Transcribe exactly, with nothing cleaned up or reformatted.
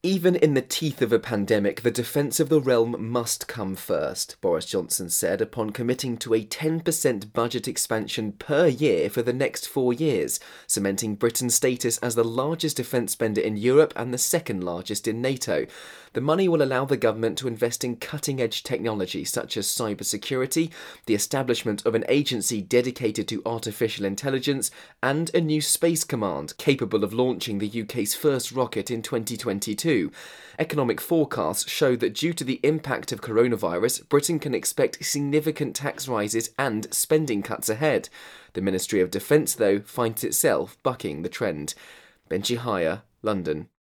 Even in the teeth of a pandemic, the defence of the realm must come first, Boris Johnson said upon committing to a ten percent budget expansion per year for the next four years, cementing Britain's status as the largest defence spender in Europe and the second largest in NATO. The money will allow the government to invest in cutting-edge technology such as cybersecurity, the establishment of an agency dedicated to artificial intelligence, and a new space command capable of launching the U K's first rocket in twenty twenty-two. Economic forecasts show that due to the impact of coronavirus, Britain can expect significant tax rises and spending cuts ahead. The Ministry of Defence, though, finds itself bucking the trend. Benji Hire, London.